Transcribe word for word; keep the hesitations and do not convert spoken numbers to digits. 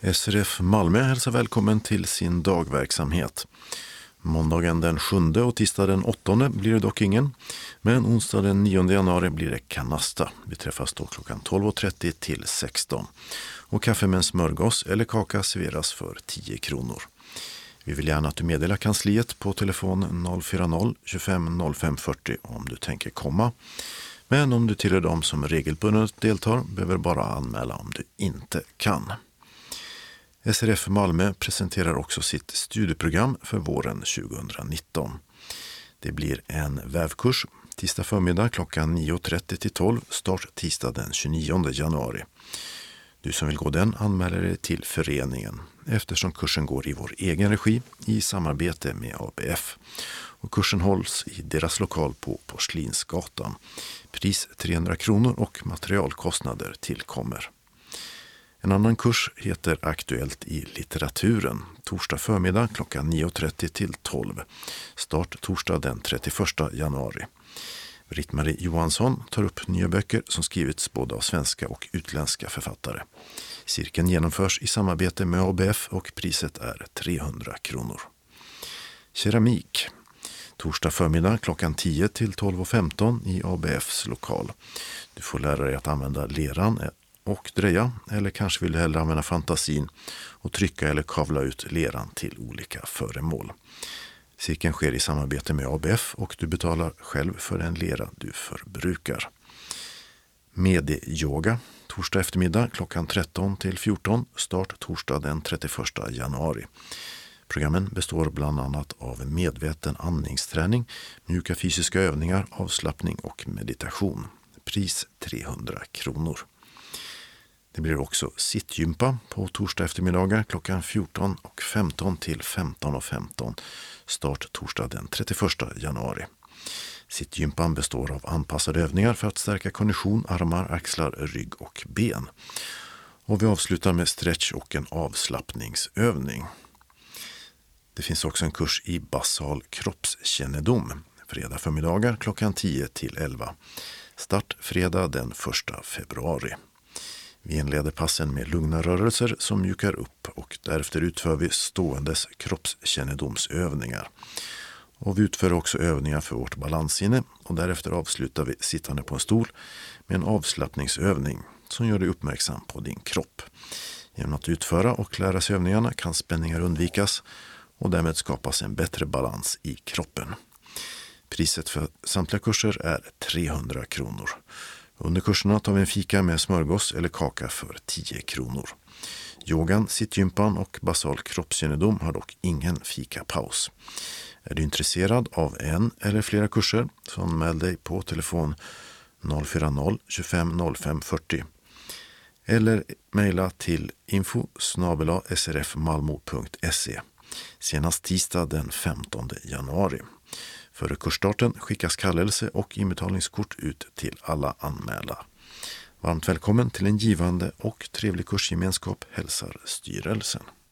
S R F Malmö hälsar välkommen till sin dagverksamhet. Måndagen den sjunde och tisdag den åttonde blir det dock ingen. Men onsdag den nionde januari blir det kanasta. Vi träffas då klockan tolv och trettio till sexton. Och kaffe med en smörgås eller kaka serveras för tio kronor. Vi vill gärna att du meddelar kansliet på telefon noll fyra noll tjugofem noll fem fyrtio om du tänker komma. Men om du tillhör dem som regelbundet deltar behöver bara anmäla om du inte kan. S R F Malmö presenterar också sitt studieprogram för våren tjugonitton. Det blir en vävkurs tisdag förmiddag klockan nio och trettio till tolv, start tisdag den tjugonionde januari. Du som vill gå den anmäler dig till föreningen eftersom kursen går i vår egen regi i samarbete med A B F. Och kursen hålls i deras lokal på Porslinsgatan. Pris trehundra kronor och materialkostnader tillkommer. En annan kurs heter Aktuellt i litteraturen. Torsdag förmiddag klockan nio och trettio till tolv. Start torsdag den trettioförsta januari. Britt-Marie Johansson tar upp nya böcker som skrivits både av svenska och utländska författare. Cirkeln genomförs i samarbete med A B F och priset är trehundra kronor. Keramik. Torsdag förmiddag klockan tio till tolv och femton i A B F:s lokal. Du får lära dig att använda leran och dreja, eller kanske vill du hellre använda fantasin och trycka eller kavla ut leran till olika föremål. Cirkeln sker i samarbete med A B F och du betalar själv för den lera du förbrukar. Medyoga. Torsdag eftermiddag klockan tretton till fjorton, start torsdag den trettioförsta januari. Programmen består bland annat av medveten andningsträning, mjuka fysiska övningar, avslappning och meditation. Pris trehundra kronor. Det blir också sittgympa på torsdag eftermiddagar klockan fjorton och femton till femton och femton. Start torsdag den trettioförsta januari. Sittgympan består av anpassade övningar för att stärka kondition, armar, axlar, rygg och ben. Och vi avslutar med stretch och en avslappningsövning. Det finns också en kurs i basal kroppskännedom. Fredag förmiddagar klockan tio till elva. Start fredag den första februari. Vi inleder passen med lugna rörelser som mjukar upp och därefter utför vi ståendes kroppskännedomsövningar. Och vi utför också övningar för vårt balanssinne och därefter avslutar vi sittande på en stol med en avslappningsövning som gör dig uppmärksam på din kropp. Genom att utföra och lära sig övningarna kan spänningar undvikas och därmed skapas en bättre balans i kroppen. Priset för samtliga kurser är trehundra kronor. Under kurserna tar vi en fika med smörgås eller kaka för tio kronor. Yogan, sittgympan och basal kroppskännedom har dock ingen fikapaus. Är du intresserad av en eller flera kurser så anmäl dig på telefon noll fyra noll tjugofem noll fem fyrtio eller mejla till info snabel-a s r f malmo punkt se senast tisdag den femtonde januari. Före kursstarten skickas kallelse och inbetalningskort ut till alla anmälda. Varmt välkommen till en givande och trevlig kursgemenskap hälsar styrelsen.